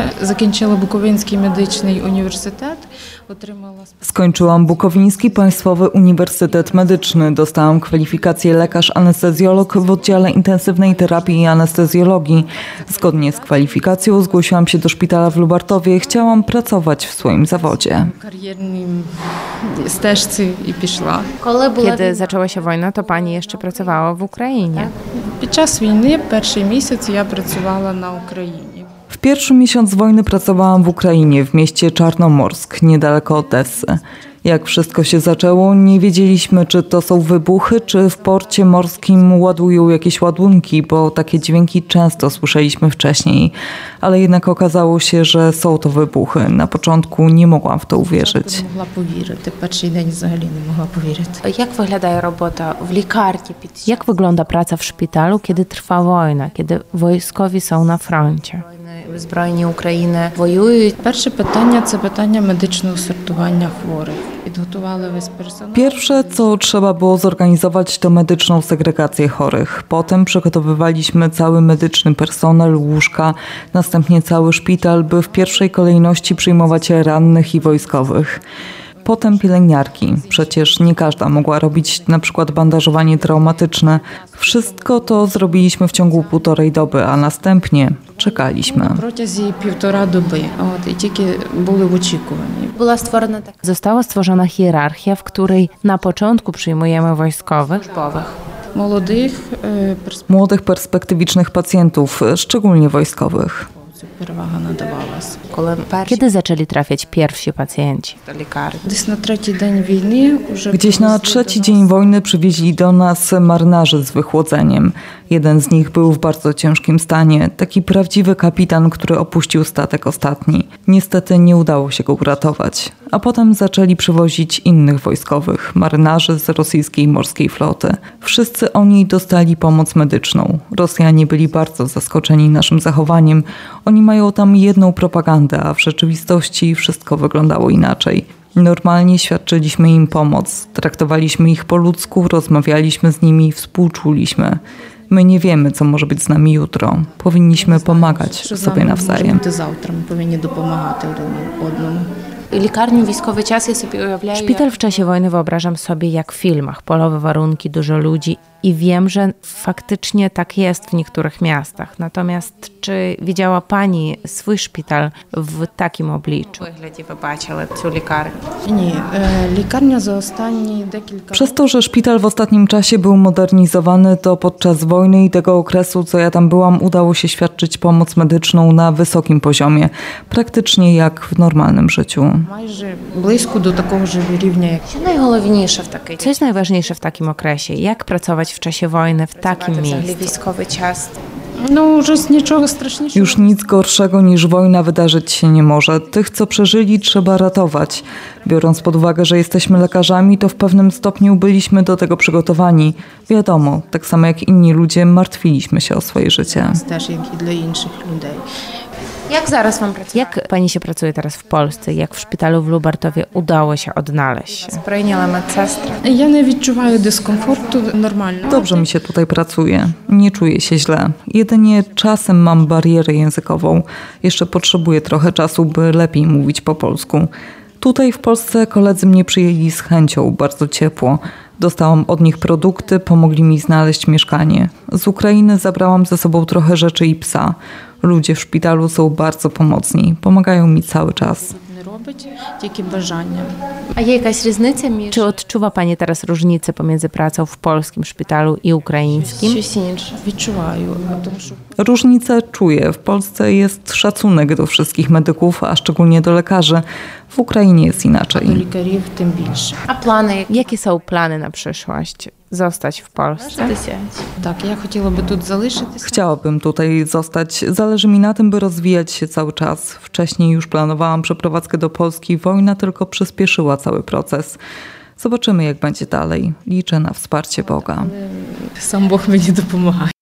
Закінчила Буковинський медичний університет. Skończyłam Bukowiński Państwowy Uniwersytet Medyczny. Dostałam kwalifikację lekarz-anestezjolog w oddziale intensywnej terapii i anestezjologii. Zgodnie z kwalifikacją zgłosiłam się do szpitala w Lubartowie. Chciałam pracować w swoim zawodzie. Kiedy zaczęła się wojna, to pani jeszcze pracowała w Ukrainie. Під час війни перший місяць я працювала на Україні. W pierwszy miesiąc wojny pracowałam w Ukrainie, w mieście Czarnomorsk, niedaleko Odessy. Jak wszystko się zaczęło, nie wiedzieliśmy, czy to są wybuchy, czy w porcie morskim ładują jakieś ładunki, bo takie dźwięki często słyszeliśmy wcześniej. Ale jednak okazało się, że są to wybuchy. Na początku nie mogłam w to uwierzyć. Jak wygląda praca w szpitalu, kiedy trwa wojna, kiedy wojskowi są na froncie? Збройні України воюють. Перше питання – це питання медичного сортування хворих. Підготували весь персонал. Pierwsze, co trzeba było zorganizować, to medyczną segregację chorych. Potem przygotowywaliśmy cały medyczny personel, łóżka, następnie cały szpital, by w pierwszej kolejności przyjmować rannych i wojskowych. Potem pielęgniarki. Przecież nie każda mogła robić na przykład bandażowanie traumatyczne. Wszystko to zrobiliśmy w ciągu 1,5 doby, a następnie czekaliśmy. Протязі 1,5 доби. І тільки були в очікуванні. Була створена так. Została stworzona hierarchia, w której na początku przyjmujemy wojskowych, Młodych, perspektywicznych pacjentów, szczególnie wojskowych. Перевага надавалась. Kiedy zaczęli trafiać pierwsi pacjenci? Десь на третій день війни вже Gdzieś na trzeci dzień wojny przywieźli do nas marynarzy z wychłodzeniem. Jeden z nich był w bardzo ciężkim stanie. Taki prawdziwy kapitan, który opuścił statek ostatni. Niestety nie udało się go uratować. A potem zaczęli przywozić innych wojskowych, marynarzy z rosyjskiej morskiej floty. Wszyscy oni dostali pomoc medyczną. Rosjanie byli bardzo zaskoczeni naszym zachowaniem. Oni mają tam jedną propagandę, a w rzeczywistości wszystko wyglądało inaczej. Normalnie świadczyliśmy im pomoc, traktowaliśmy ich po ludzku, rozmawialiśmy z nimi, współczuliśmy. My nie wiemy, co może być z nami jutro. Powinniśmy pomagać sobie nawzajem. Завтра ми повинні допомагати один одному. Лікарню військовий час я собі уявляю. Szpital w czasie wojny wyobrażam sobie jak w filmach. Polowe warunki, dużo ludzi i wiem, że faktycznie tak jest w niektórych miastach. Natomiast czy widziała pani swój szpital w takim obliczu? Вигляді ви бачили цю лікарню? Ні, лікарня за останні декілька. Przez to, że szpital w ostatnim czasie był modernizowany, to podczas wojny i tego okresu, co ja tam byłam, udało się świadczyć pomoc medyczną na wysokim poziomie. Praktycznie jak w normalnym życiu. Майже близько до такого ж рівня, як Що найголовніше в такий Co jest najważniejsze w takim okresie? Jak pracować w czasie wojny w takim взагалі miejscu? військовий час? ну вже нічого страшнішого. Już nic gorszego niż wojna wydarzyć się nie może. Tych, co przeżyli, trzeba ratować. Biorąc pod uwagę, że jesteśmy lekarzami, to w pewnym stopniu byliśmy do tego przygotowani. Wiadomo, tak samo jak inni ludzie, martwiliśmy się o swoje życie. Теж як і для інших людей. Як зараз вам працює? Jak pani się pracuje teraz w Polsce? Jak w szpitalu w Lubartowie udało się odnaleźć się? Сприйняла медсестра. Я не відчуваю дискомфорту, нормально. Dobrze mi się tutaj pracuje. Nie czuję się źle. Jedynie czasem mam barierę językową. Jeszcze potrzebuję trochę czasu, by lepiej mówić po polsku. Tutaj w Polsce koledzy mnie przyjęli z chęcią, bardzo ciepło. Dostałam od nich produkty, pomogli mi znaleźć mieszkanie. Z Ukrainy zabrałam ze sobą trochę rzeczy i psa. Ludzie w szpitalu są bardzo pomocni. Pomagają mi cały czas. Не робить, тільки бажання. А є якась різниця між Czy odczuwa pani teraz różnicę pomiędzy pracą w polskim szpitalu i ukraińskim? щось інше? Відчуваю, тому що Różnicę czuję. W Polsce jest szacunek do wszystkich medyków, a szczególnie do lekarzy. W Ukrainie jest до inaczej. лікарів тим більше. А плани які? Jakie są plany na przyszłość? Zostać w Polsce? Так, я хотіла би тут залишитися. Chciałabym tutaj zostać. Zależy mi na tym, by rozwijać się cały czas. Wcześniej już planowałam przeprowadzkę do Polski. Wojna tylko przyspieszyła cały proces. Zobaczymy, jak będzie dalej. Liczę na wsparcie Boga. Сам Бог мені допомагає.